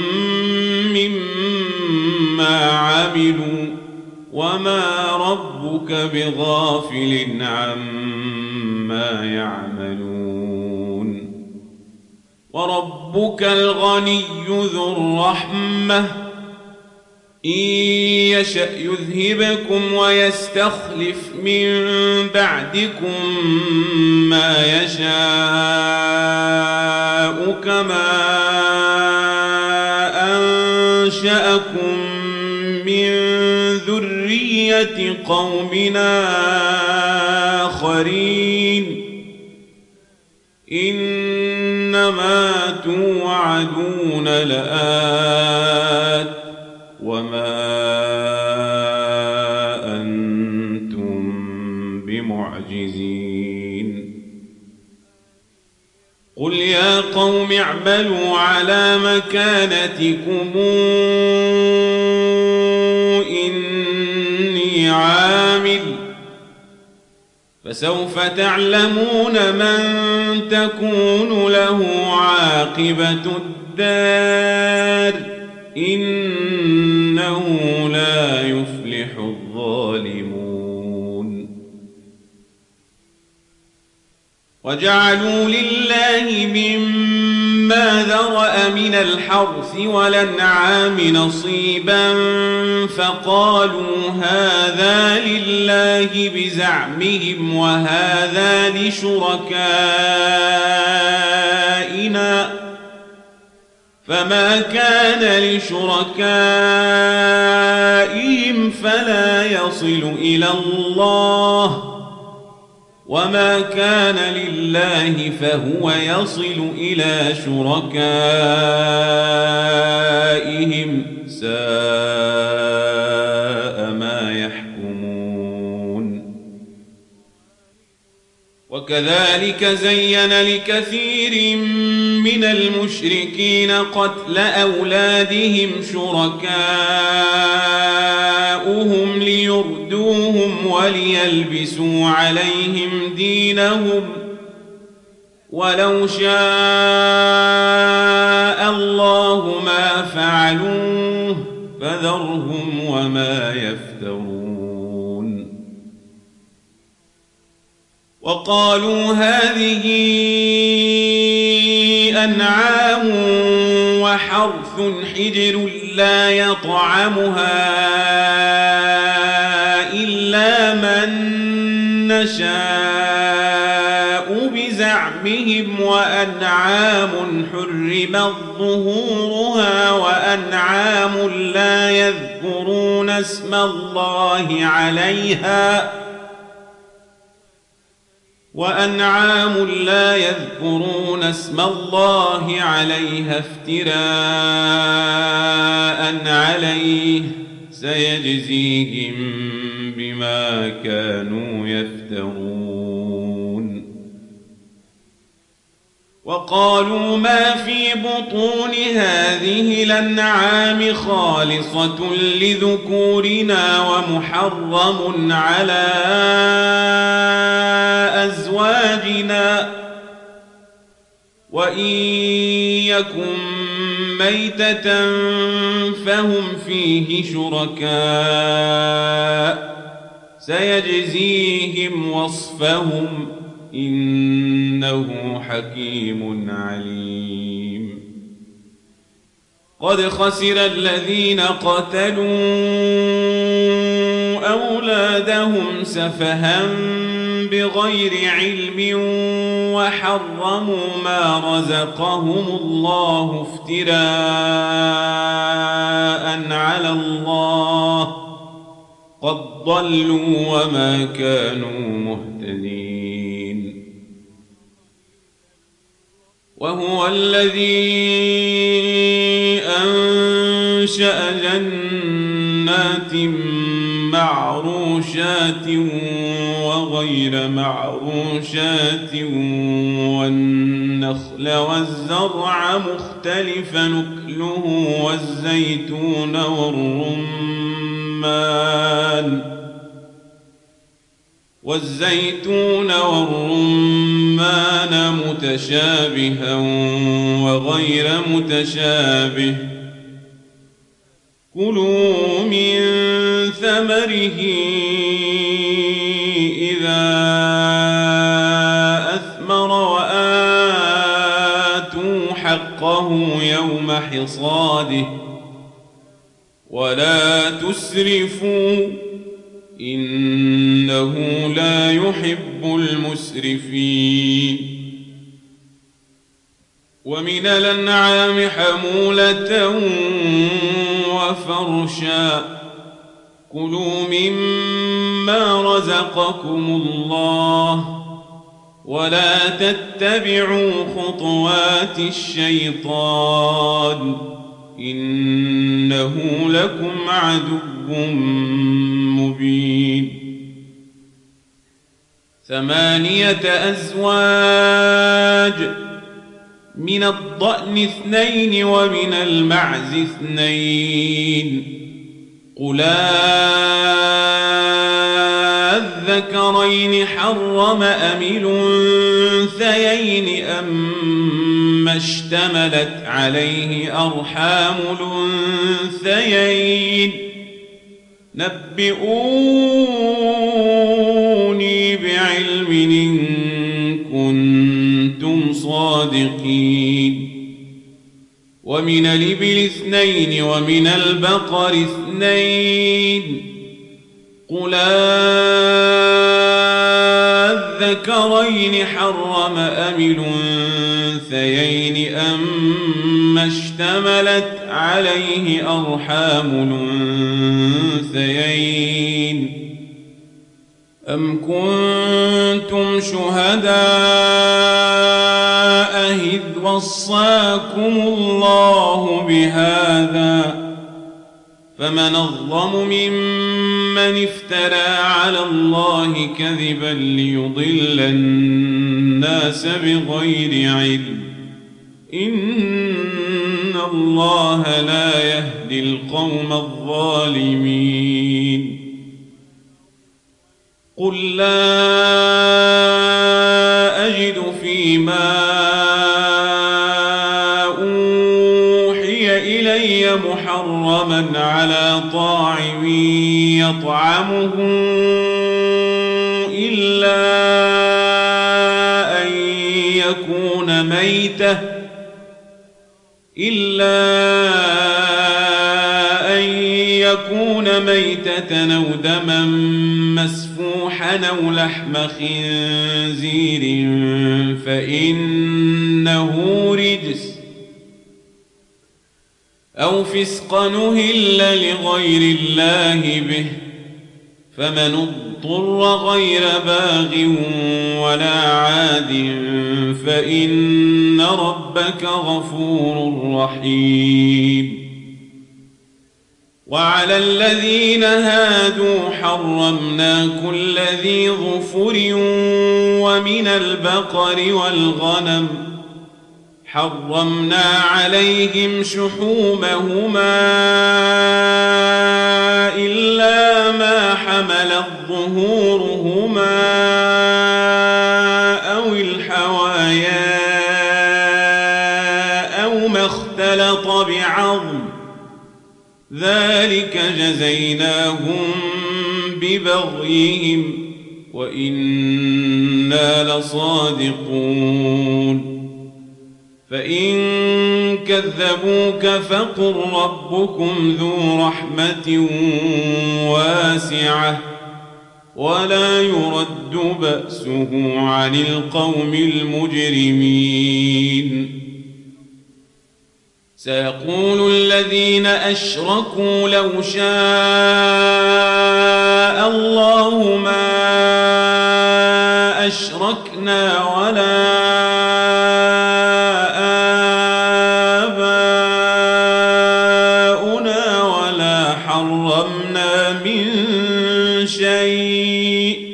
مما عملوا وما ربك بغافل عما يعملون. وربك الغني ذو الرحمة إن يشأ يذهبكم ويستخلف من بعدكم ما يشاء كما أنشأكم من ذرية قومنا آخرين إنما توعدون لآت وما أنتم بمعجزين. قل يا قوم اعملوا على مكانتكم إني عامل فسوف تعلمون من تكون له عاقبة الدار إنه لا يفلح الظالمون. وجعلوا لله مما ذرأ من الحرث والأنعام نصيبا فقالوا هذا لله بزعمهم وهذا لشركائنا فما كان لشركائهم فلا يصل إلى الله وما كان لله فهو يصل إلى شركائهم ساء ما يحكمون. وكذلك زين لكثير من المشركين قتل أولادهم شركاؤهم ليردوهم وليلبسوا عليهم دينهم ولو شاء الله ما فعلوه فذرهم وما يفترون. وقالوا هذه أنعام وحرث حجر لا يطعمها إلا من نشاء بزعمهم وأنعام حرمت ظهورها وأنعام لا يذكرون اسم الله عليها وأنعام لا يذكرون اسم الله عليها افتراء عليه سيجزيهم بما كانوا يفترون. وقالوا ما في بطون هذه الأنعام خالصة لذكورنا ومحرم على أزواجنا وإن يكن ميتة فهم فيه شركاء سيجزيهم وصفهم إنه حكيم عليم. قد خسر الذين قتلوا أولادهم سفها بغير علم وحرموا ما رزقهم الله افتراء على الله قد ضلوا وما كانوا مهتدين. وهو الذي أنشأ جنات معروشات وغير معروشات والنخل والزرع مختلفا نكله والزيتون والرمان والزيتون والرمان متشابها وغير متشابه كلوا من ثمره إذا أثمر وآتوا حقه يوم حصاده ولا تسرفوا إنه لا يحب المسرفين. ومن الأنعام حمولة وفرشا كلوا مما رزقكم الله ولا تتبعوا خطوات الشيطان إنه لكم عدو مبين. ثمانية أزواج من الضأن اثنين ومن المعز اثنين قل الذكرين حرم أم الأنثيين أما اشتملت عليه أرحام الأنثيين نبئوني بعلم إن كنتم صادقين. ومن الإبل اثنين ومن البقر اثنين قل الذكرين حرم أم الأنثيين أما اشتملت عليه أرحام الأنثيين أم كنتم شهداء إذ وصاكم الله بهذا فمن أظلم ممن افترى على الله كذبا ليضل الناس بغير علم إن الله لا يهدي القوم الظالمين. قل لا أجد فيما أوحي إلي محرما على طاعم يطعمه إلا أن يكون ميتة إلا أن يكون ميتة أو دما مسفوحا أو لحم خنزير فإنه رجس أو فسقا أهل لغير الله به فمن اضطر غير باغ ولا عاد فإن ربك غفور رحيم. وعلى الذين هادوا حرمنا كل ذي ظفر ومن البقر والغنم حرمنا عليهم شحومهما إلا ما حملت ظهورهما أو الحوايا أو ما اختلط بعظم ذلك جزيناهم ببغيهم وإنا لصادقون. فإن كذبوك فقل ربكم ذو رحمة واسعة ولا يرد بأسه عن القوم المجرمين. سيقول الذين أشركوا لو شاء الله ما أشركنا ولا آباؤنا ولا حرمنا من شيء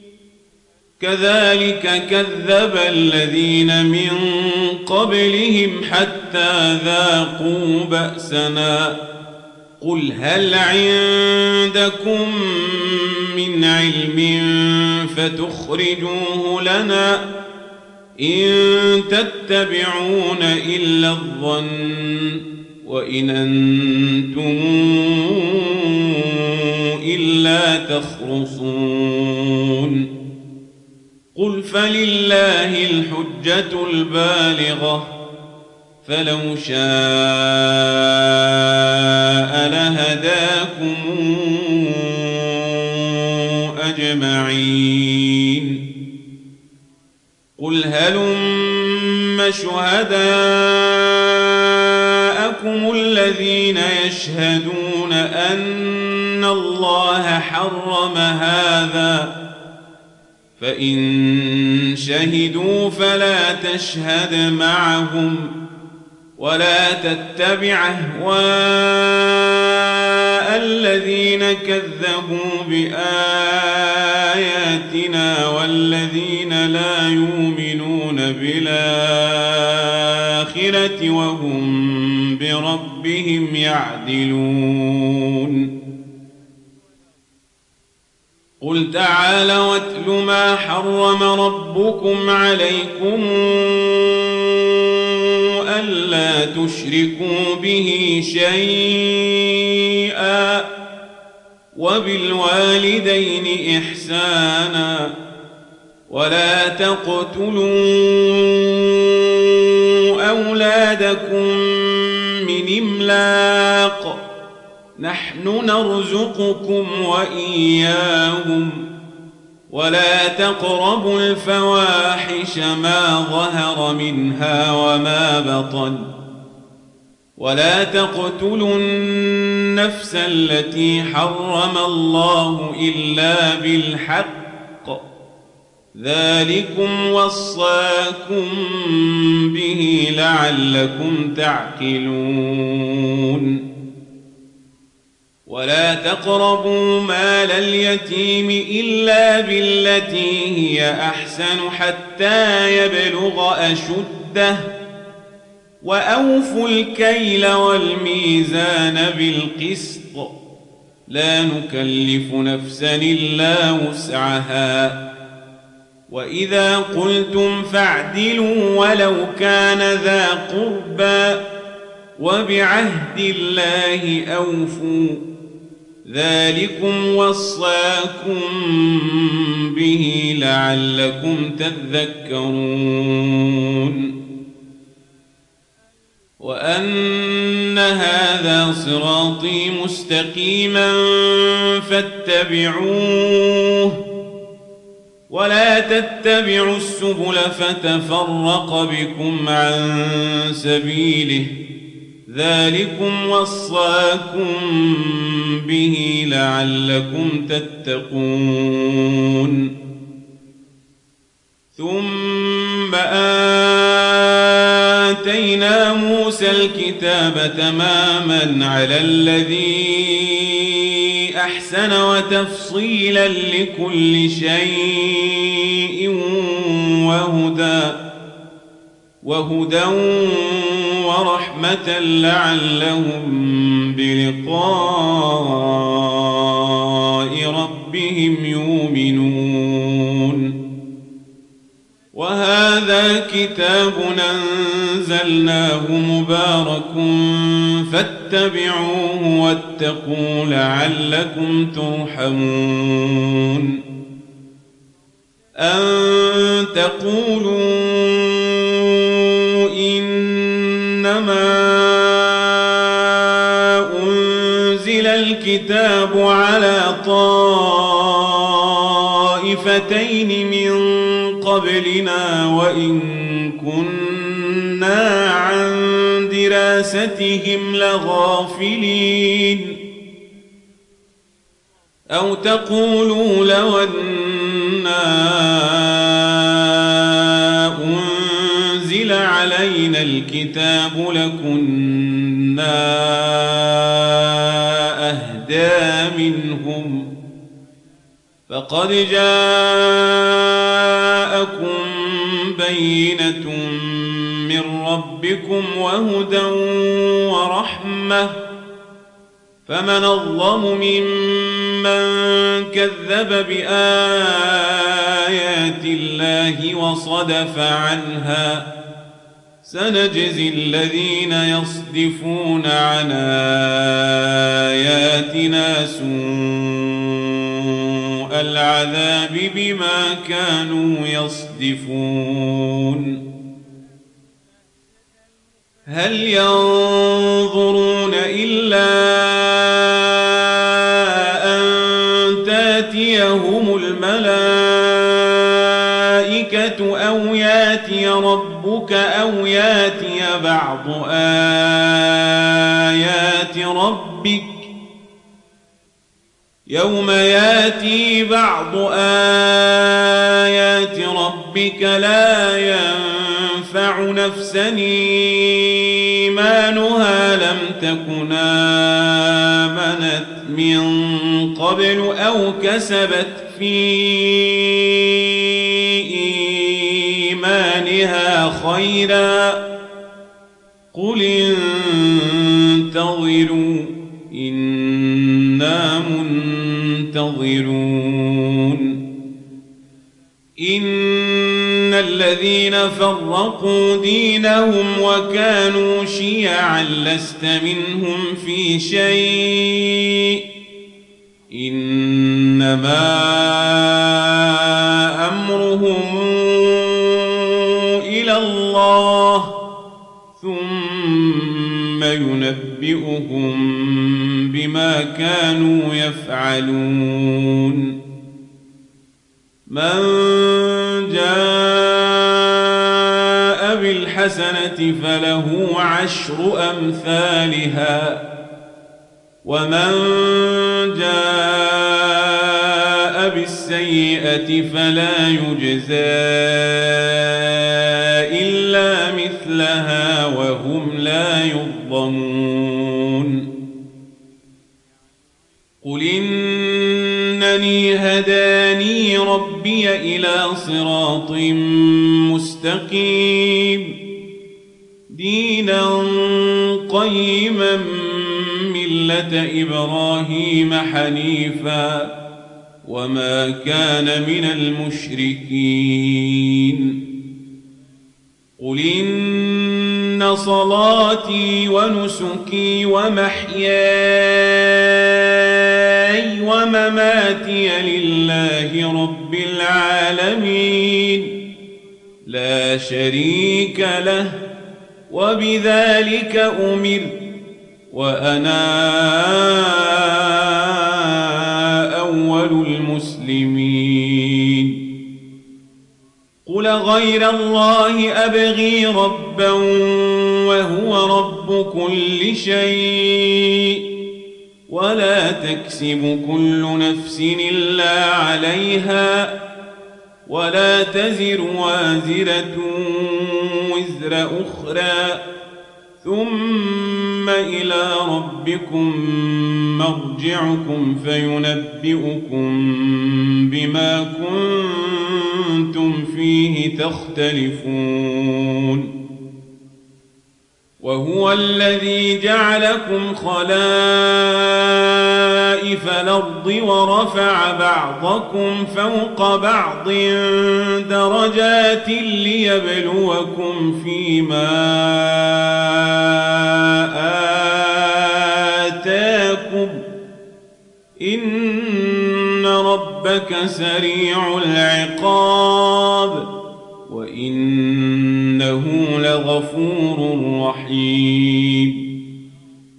كذلك كذب الذين من قبلهم حتى ذاقوا بأسنا. قل هل عندكم من علم فتخرجوه لنا إن تتبعون إلا الظن وإن أنتم إلا تخرصون. قل فلله الحجة البالغة فلو شاء لهداكم أجمعين. قل هلم شهداءكم الذين يشهدون أن الله حرم هذا فإن شهدوا فلا تشهد معهم ولا تتبع أهواء الذين كذبوا بآياتنا والذين لا يؤمنون بالآخرة وهم بربهم يعدلون. قل تعالوا واتل ما حرم ربكم عليكم ألا تشركوا به شيئا وبالوالدين إحسانا ولا تقتلوا أولادكم من إملاق نحن نرزقكم وإياهم ولا تقربوا الفواحش ما ظهر منها وما بطن ولا تقتلوا النفس التي حرم الله إلا بالحق ذلكم وصاكم به لعلكم تعقلون. ولا تقربوا مال اليتيم إلا بالتي هي أحسن حتى يبلغ أشده وأوفوا الكيل والميزان بالقسط لا نكلف نفسا إلا وسعها وإذا قلتم فاعدلوا ولو كان ذا قربى وبعهد الله أوفوا ذلكم وصاكم به لعلكم تذكرون. وأن هذا صراطي مستقيما فاتبعوه ولا تتبعوا السبل فتفرق بكم عن سبيله ذلكم وصاكم به لعلكم تتقون. ثم آتينا موسى الكتاب تماما على الذي أحسن وتفصيلا لكل شيء وهدى وهدى ورحمة لعلهم بلقاء ربهم يؤمنون. وهذا كتاب أنزلناه مبارك فاتبعوه واتقوا لعلكم ترحمون. أن تقولوا إن إنما أنزل الكتاب على طائفتين من قبلنا وإن كنا عن دراستهم لغافلين أو تقولوا لو أنا أنزل علينا الكتاب لكنا أهدى منهم فقد جاءكم بينة من ربكم وهدى ورحمة فمن أظلم ممن كذب بآيات الله وصدف عنها سنجزي الذين يصدفون عن آياتنا سوء العذاب بما كانوا يصدفون هل ينظرون إلا أن تأتيهم الملائكة أو يأتي ربك أو يأتي بعض آيات ربك يوم يأتي بعض آيات ربك لا ينفع نفسا إيمانها لم تكن آمنت من قبل أو كسبت في إيمانها خيرا قل انتظروا إنا منتظرون إن الذين فرقوا دينهم وكانوا شيعا لست منهم في شيء إنما أمرهم إلى الله ثم ينبئهم بما كانوا يفعلون من جاء بالحسنة فله عشر أمثالها ومن جاء بالسيئة فلا يجزى إلا مثلها وهم لا يظلمون قل إنني هداني ربي إلى صراط مستقيم دينا قيما ملة إبراهيم حنيفا وما كان من المشركين قل إن صلاتي ونسكي ومحياي ومماتي لله رب العالمين لا شريك له وبذلك أمرت وأنا أول المسلمين قل غير الله أبغي ربا وهو رب كل شيء ولا تكسب كل نفس إلا عليها ولا تزر وازرة وزر أخرى ثم إلى ربكم مرجعكم فينبئكم بما كنتم فيه تختلفون وهو الذي جعلكم خلائف الأرض ورفع بعضكم فوق بعض درجات ليبلوكم فيما آتاكم إن ربك سريع العقاب وإنه لغفور رحيم